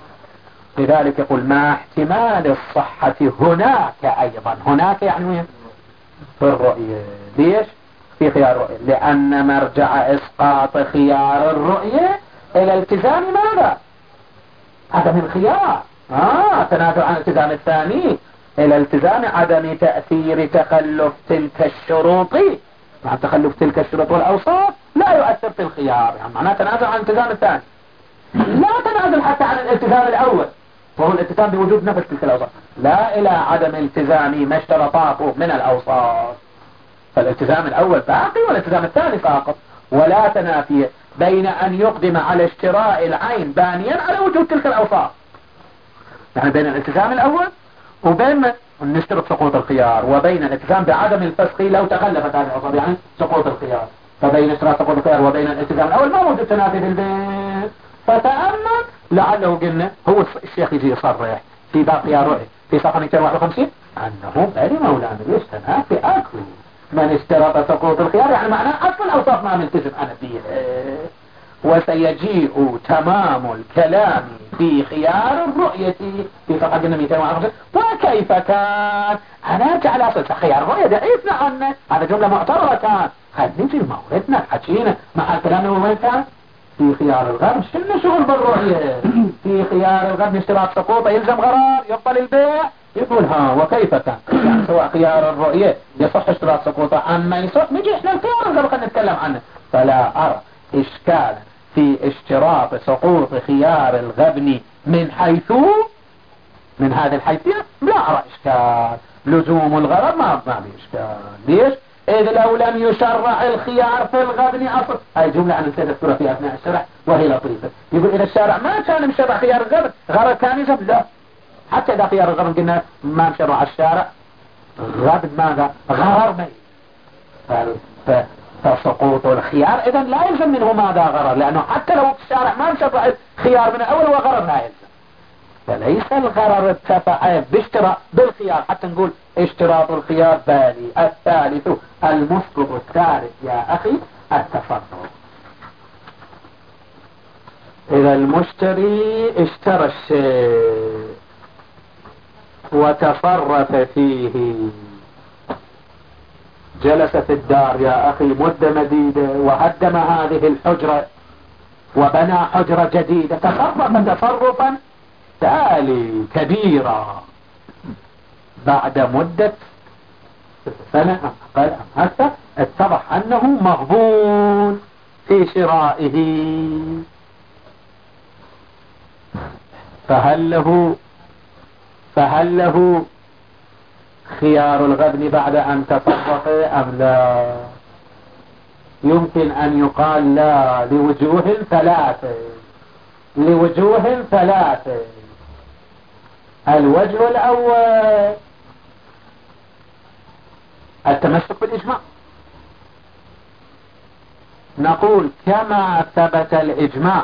لذلك يقول مع احتمال الصحة هناك أيضا، هناك يعني وين؟ في الرؤية. ليش؟ في خيار الرؤية لأن مرجع إسقاط خيار الرؤية إلى التزام ماذا؟ عدم الخيار. آه تنازع عن الالتزام الثاني إلى التزام عدم تأثير تخلف تلك الشروط، مع تخلف تلك الشروط والأوصاف لا يؤثر في الخيار، يعني معناه تنازع عن الالتزام الثاني، لا تنازل حتى عن الالتزام الأول وهو الالتزام بوجود نفس تلك الأوصاف، لا إلى عدم التزام ما اشترطاته من الأوصاف. فالالتزام الأول باقي والالتزام الثاني ساقط، ولا تنافي بين أن يقدم على اشتراء العين بانيا على وجود تلك الأوصاف، يعني بين الالتزام الأول وبين نشترط سقوط الخيار، وبين الالتزام بعدم الفسخ لو تخلفت هذه الأوصاف يعني سقوط الخيار. فبين اشتراط سقوط الخيار وبين الالتزام الأول ما موجود تنافي في البيت. فتأمل لعله قلنا هو الشيخ يجي يصرح في باب خيار الرؤية في صفحة مئتين وواحد وخمسين أنه بل مولانا ليش تنافي أكل من اشترط سقوط الخيار، يعني معناه أصل الأوصاف ما ملتزم أنا فيها. وسيجيء تمام الكلام في خيار الرؤية في صفحة مئتين وواحد وخمسين. وكيف كان أنا جعل أصل خيار الرؤية ضعيفنا عنه، هذا جملة معتبرة كان. خل نجي موردنا حكينا مع الكلام وين كان في خيار الغرب. شنو شغل بالرؤية؟ في خيار الغرب اشتراط سقوطه يلزم غرار يبطل البيع. يقول ها وكيف كان يعني سواء خيار الرؤية يصح اشتراط سقوطه أما يصح نجي احنا الخيار قبل خلينا نتكلم عنه. فلا أرى إشكال في اشتراط سقوط خيار الغبن من حيث من هذه الحيثية، لا أرى إشكال. لزوم الغرض ما ما في إشكال. ليش؟ إذ لو لم يشرع الخيار في الغبن أصل. هاي جملة عن السيد السورة في أثناء الشرح وهي لطيفة. يقول إذا الشارع ما كان مشرع خيار الغبن غرض كان يزم، لا حتى إذا خيار الغبن قلنا ما مشرع الشارع غبن ماذا؟ غرر ميت. فسقوط الخيار إذن لا يلزم منه ماذا غرر، لأنه حتى لو الشارع ما مشرع الخيار من الأول هو غرر لا يلزم. فليس الغرر اتفع باشتراط بالخيار حتى نقول اشتراط الخيار بالي. الثالث المسقط الثالث يا أخي التصرف. إذا المشتري اشترى الشيء وتصرف فيه، جلس في الدار يا أخي مدة مديدة وهدم هذه الحجرة وبنى حجرة جديدة، تصرف تصرفا تالي كبيرة بعد مدة سنة أقل أم أكثر اتضح أنه مغبون في شرائه، فهل له فهل له خيار الغبن بعد أن تصرف أم لا؟ يمكن أن يقال لا لوجوه ثلاثة لوجوه ثلاثة. الوجه الأول التمسك بالإجماع. نقول كما ثبت الإجماع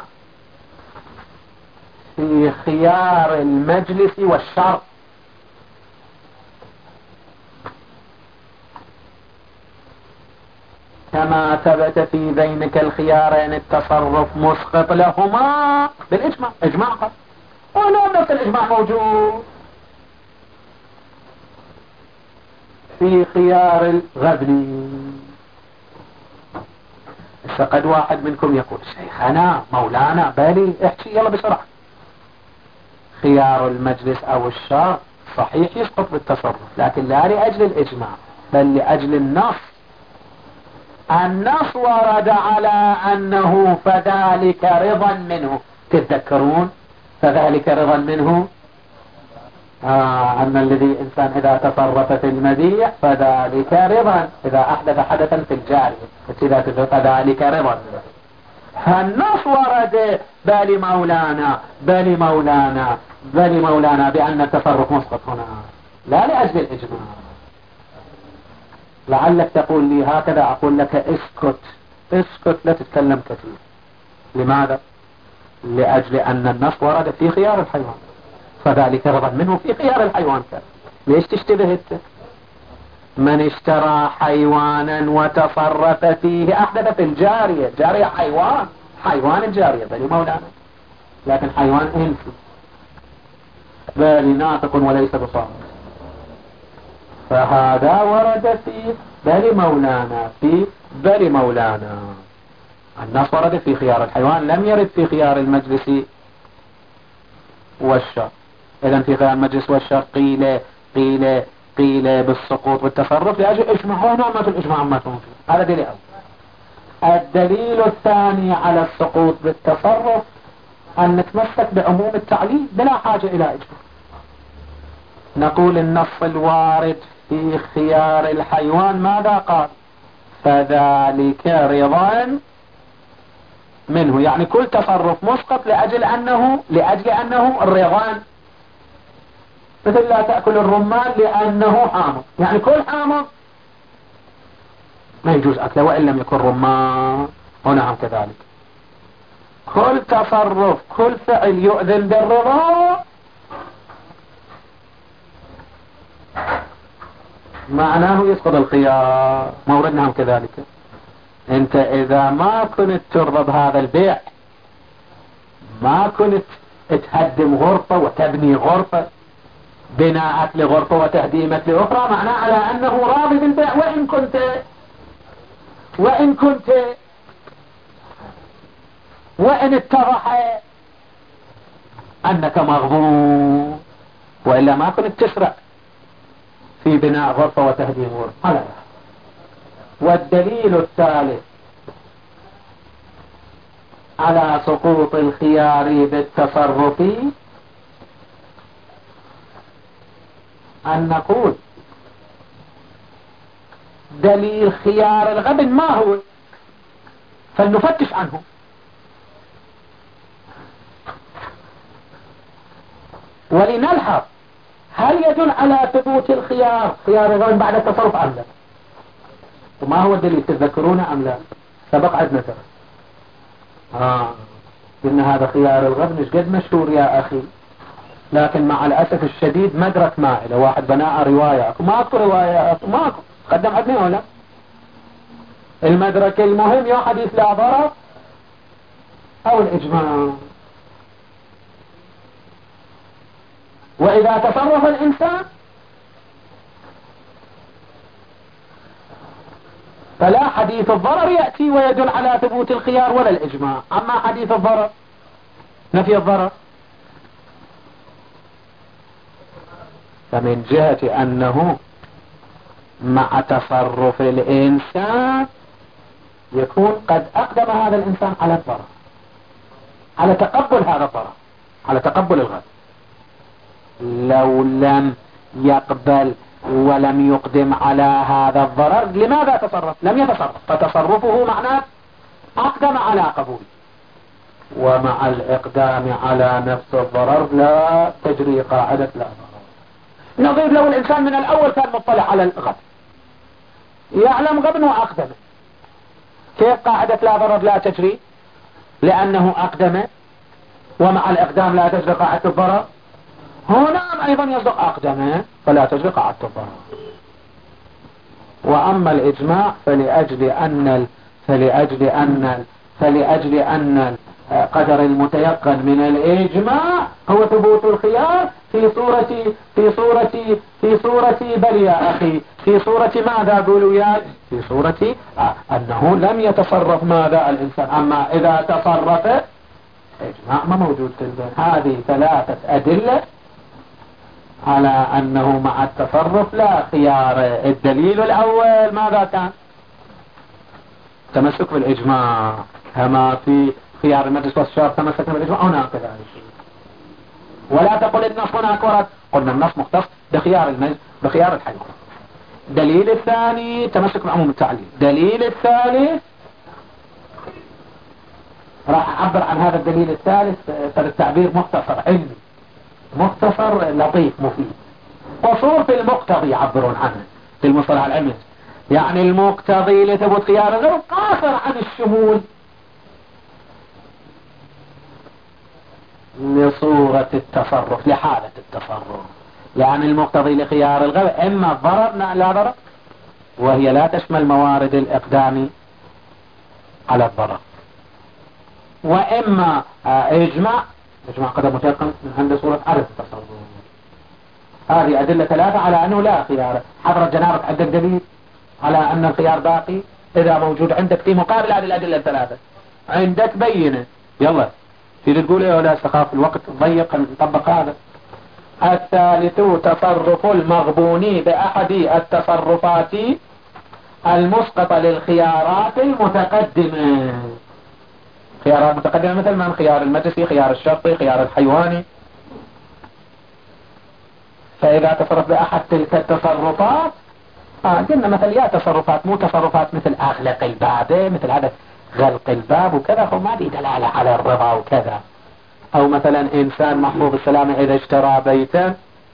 في خيار المجلس والشرط كما ثبت في ذينك الخيارين التصرف مسقط لهما بالإجماع، إجماع قط، ولو نفس الإجماع موجود في خيار الغبن. قد واحد منكم يقول شيخنا مولانا بالي احكي يلا بسرعة، خيار المجلس أو الشرط صحيح يسقط بالتصرف، لكن لا لأجل الإجماع بل لأجل النص. النص ورد على أنه فذلك رضا منه، تتذكرون فذلك رضا منه آه أن الذي إنسان إذا تصرف في المبيع فذلك رضا، إذا أحدث حدثا في الجارية فذلك رضا. فالنص ورد بل مولانا بل مولانا بل مولانا بأن التصرف مسقط هنا، لا لأجل الإجماع. لعلك تقول لي هكذا، أقول لك اسكت اسكت لا تتكلم كثير. لماذا؟ لأجل أن النص ورد في خيار الحيوان فذلك رضا منه في خيار الحيوان كان. ليش تشتبه انت؟ من اشترى حيوانا وتصرف فيه أحدث في الجارية، جارية حيوان، حيوان الجارية بل مولانا، لكن حيوان انسي بل ناطق وليس بصامت، فهذا ورد في بل مولانا في بل مولانا. النص ورد في خيار الحيوان لم يرد في خيار المجلس والشرط. إذن في خيار المجلس والشرط قيل قيل قيل بالسقوط بالتصرف لأجل إجماع، هو نعمة الإجماع عما فيه. هذا دليل أول. الدليل الثاني على السقوط بالتصرف أن نتمسك بعموم التعليل بلا حاجة إلى إجماع. نقول النص الوارد في خيار الحيوان ماذا قال؟ فذلك رضا منه، يعني كل تصرف مسقط لأجل أنه لأجل أنه الرضان. مثل لا تأكل الرمان لأنه حامض، يعني كل حامض ما يجوز أكله وإن لم يكن رمان. ونعم كذلك كل تصرف كل فعل يؤذن بالرضا معناه يسقط الخيار. موردنا هم كذلك. انت اذا ما كنت ترضى بهذا البيع، ما كنت تهدم غرفة وتبني غرفة، بناءك لغرفة وتهديمك لأخرى، معناه على أنه راضي بالبيع، وإن كنت وإن كنت وإن اتضح أنك مغبون، وإلا ما كنت تشرع في بناء غرفة وتهديم غرفة. والدليل الثالث على سقوط الخيار بالتصرف أن نقول دليل خيار الغبن ما هو، فلنفتش عنه. ولنلحظ هل يدل على ثبوت الخيار خيار الغبن بعد التصرف أم لا، وما هو الدليل تتذكرون أم لا؟ سبق عندنا ترى آه إن هذا خيار الغبن مش قد مشهور يا أخي، لكن مع الأسف الشديد مدرك مائلة، واحد بناء رواية ما أذكر روايات ما أذكر قدم عدني ولا المدرك المهم يا حديث لا ضرر أو الإجماع. وإذا تصرف الإنسان فلا حديث الضرر يأتي ويدل على ثبوت الخيار ولا الإجماع. أما حديث الضرر نفي الضرر فمن جهة أنه مع تصرف الإنسان يكون قد أقدم هذا الإنسان على الضرر، على تقبل هذا الضرر، على تقبل الغد. لو لم يقبل ولم يقدم على هذا الضرر لماذا تصرف؟ لم يتصرف، فتصرفه معناه أقدم على قبول. ومع الإقدام على نفس الضرر لا تجري قاعدة لا ضرر. نظير لو الإنسان من الأول كان مطلع على الغد يعلم غبن وأقدم، كيف قاعدة لا ضرر لا تجري؟ لأنه أقدم ومع الإقدام لا تجري قاعدة الضرر. هنا أيضا يصدق أقدم فلا تجري قاعدة الضرر. وأما الإجماع فلأجل أن فلأجل أن فلأجل أن قدر المتيقن من الإجماع هو ثبوت الخيار في صورة في صورة في صورة بل يا أخي في صورة ماذا قولوا يا في صورة أنه لم يتصرف ماذا الإنسان. أما إذا تصرف إجماع ما موجود في البين. هذه ثلاثة أدلة على أنه مع التصرف لا خيار. الدليل الأول ماذا كان؟ تمسك بالإجماع كما في خيار المجلس والشرط تمسكنا بالإجماع هنا كذلك. ولا تقل النص هناك ورد، قلنا النص مختص بخيار المجلس بخيار الحيوان. دليل الثاني تمسك بعموم التعليل. دليل الثالث راح أعبر عن هذا الدليل الثالث فالتعبير مختصر علمي مختصر لطيف مفيد. قصور في المقتضي يعبرون عنه في المصطلح العلمي، يعني المقتضي لثبوت خيار الغير قاصر عن الشمول لصورة التصرف لحالة التصرف. يعني المقتضي لخيار الغير إما الضرر لا ضرر وهي لا تشمل موارد الإقدام على الضرر، وإما إجماع إجماع قدر متيقن من عند صورة عدم التصرف. هذه أدلة ثلاثة على أنه لا خيار. حضرت جنابك عندك دليل على أن الخيار باقي إذا موجود عندك في مقابل هذه الأدلة الثلاثة عندك بينه. يلا في تقول إيه ولا استخاف الوقت ضيق نطبق هذا. الثالث تصرف المغبون بأحد التصرفات المسقطة للخيارات المتقدمة. خيارات متقدمة مثل من خيار المجلسي خيار الشرطي خيار الحيواني. فإذا تصرف بأحد تلك التصرفات آه قلنا مثل يا تصرفات مو تصرفات مثل أغلق الباب مثل هذا غلق الباب وكذا هو ما دي دلالة على الرضا وكذا. أو مثلا إنسان محفوظ السلامة إذا اشترى بيتا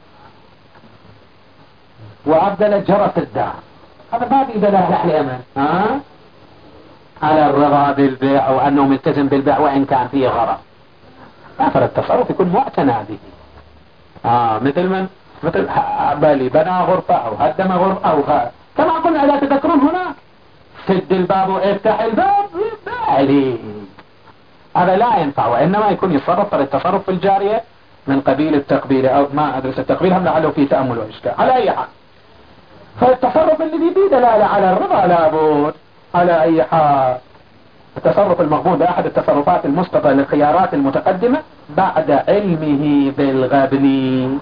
وأبدل جرس الدار هذا ما دي دلالة على الأمان آه؟ على الرضا بالبيع أو أنه ملتزم بالبيع وإن كان فيه غرض. آخر التصرف يكون معتنى به آه مثل من مثل بالي بنى غرفة أو هدم غرفة أو غرفة. كما قلنا لا تذكرون هنا سد الباب وافتح الباب بالي هذا لا ينفع، وإنما يكون يتصرف التصرف في الجارية من قبيل التقبيل أو ما أدرس التقبيل هم لعله فيه تأمل وإشكال على أي حال. فالتصرف اللي فيه دلالة على الرضا لابد على أي حال. التصرف المغبون بأحد التصرفات المسقطة للخيارات المتقدمة بعد علمه بالغبن.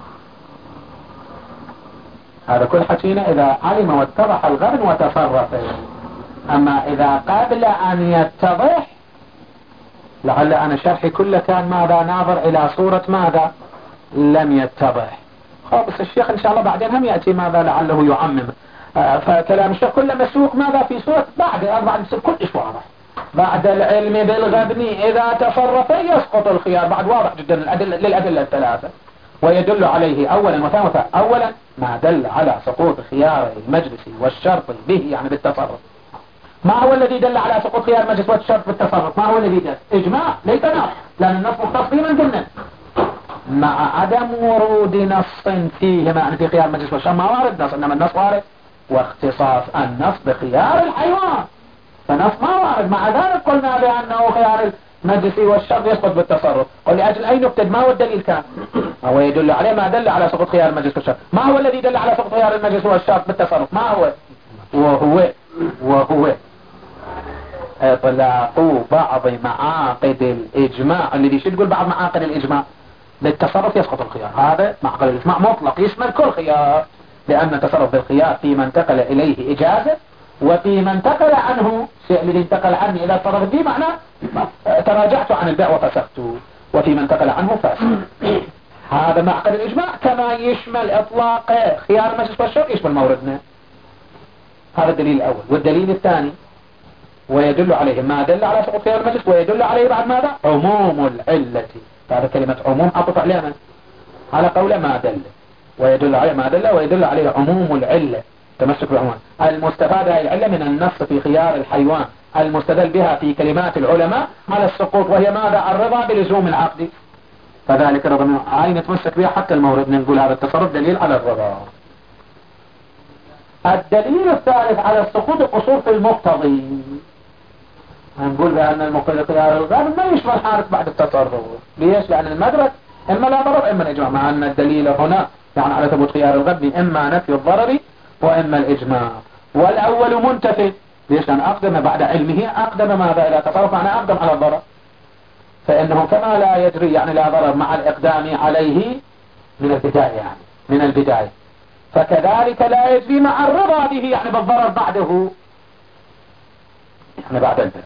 هذا كل حكينا إذا علم واتضح الغبن وتصرف. أما إذا قبل أن يتضح لعل أنا شرحي كله كان ماذا ناظر إلى صورة ماذا لم يتضح. خلاص الشيخ إن شاء الله بعدين هم يأتي ماذا لعله يعمم. آه فكلام الشيخ كله مسوق ماذا في صورة بعد بعد يصير كلش واضح. بعد العلم بالغبن إذا تصرف يسقط الخيار بعد واضح جدا الأدلة للأدلة الثلاثة. ويدل عليه أولا وثانيا. أولا ما دل على سقوط خيار المجلس والشرط به يعني بالتصرف. ما هو الذي دل على سقوط خيار المجلس والشرط بالتصرف؟ ما هو الذي دل؟ إجماع ليس نص لأن النص مختص فيه من قلنا مع عدم ورود نص فيه ما في خيار المجلس والشرط ما وارد نص إنما النص وارد واختصاص النص بخيار الحيوان فنص ما وارد. مع ذلك قلنا بأنه خيار المجلس والشرط يسقط بالتصرف. قل لأجل أي نكتة ما هو الدليل كان؟ هو يدل عليه ما دل على سقوط خيار المجلس والشرط. ما هو الذي دل على سقوط خيار المجلس والشرط بالتصرف؟ ما هو؟ وهو وهو اطلاق بعض معاقد الإجماع الذي شو تقول بعض معاقد الإجماع بالتصرف يسقط الخيار. هذا معقد الإجماع مطلق يشمل كل خيار لأن التصرف بالخيار فيما انتقل إليه إجازة وفيما انتقل عنه شيء الذي انتقل عني إذا تصرف به معناه تراجعت عن البيع وفسخته وفيما انتقل عنه فاسخ. هذا معقد الإجماع كما يشمل إطلاق خيار المجلس والشرط يشمل موردنا. هذا الدليل الأول. والدليل الثاني ويدل عليه ما دل على سقوط خيار المجلس ويدل عليه بعد ماذا عموم العلة. هذا كلمة عموم أطلق عليها من على قول ما دل ويدل عليه ما دل ويدل عليه عموم العلة تمسك بالعموم المستفاد هذه العلة من النص في خيار الحيوان المستدل بها في كلمات العلماء على السقوط وهي ماذا الرضا بلزوم العقد. فذلك الرضا من أين نتمسك بها حتى المورد نقول هذا التصرف دليل على الرضا. الدليل الثالث على السقوط القصور في المقتضي. هنقول بأن المقتضي خيار الغالب ما يشمل حارس بعد التصرف. ليش؟ لأن المدرك إما لا ضرر إما الإجماع، مع أن الدليل هنا يعني على ثبوت خيار الغالب إما نفي الضرر وإما الإجماع. والأول منتفي. ليش؟ لأن أقدم بعد علمه أقدم ماذا إلى تصرف، معنى أقدم على الضرر، فإنه كما لا يجري يعني لا ضرر مع الإقدام عليه من البداية، يعني من البداية، فكذلك لا يجري مع الرضا به يعني بالضرر بعده، يعني بعد البدء.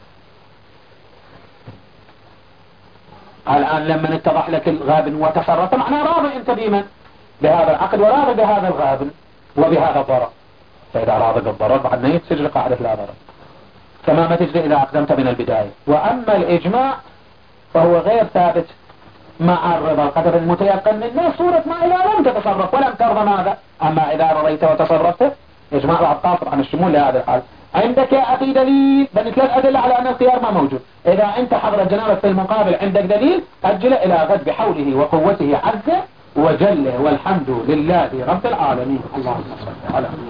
الآن لما اتضح لك الغابن وتصرف معنى راضي انت بمن؟ بهذا العقد وراضي بهذا الغابن وبهذا الضرر. فإذا راضي بالضرر بعد ما يتسجل قاعدة لا ضرر كما ما تجري إذا أقدمت من البداية. وأما الإجماع فهو غير ثابت مع الرضا، القدر المتيقن منه صورة ما إذا لم تتصرف ولم ترضى ماذا. أما إذا رضيت وتصرفت إجماع العطاف عن الشمول لهذا الحال. عندك يا أخي دليل بل ثلاث أدلة على أن الخيار ما موجود. إذا أنت حضر جنابك في المقابل عندك دليل أجله إلى غد بحوله وقوته عز وجل، والحمد لله رب العالمين. اللهم صل على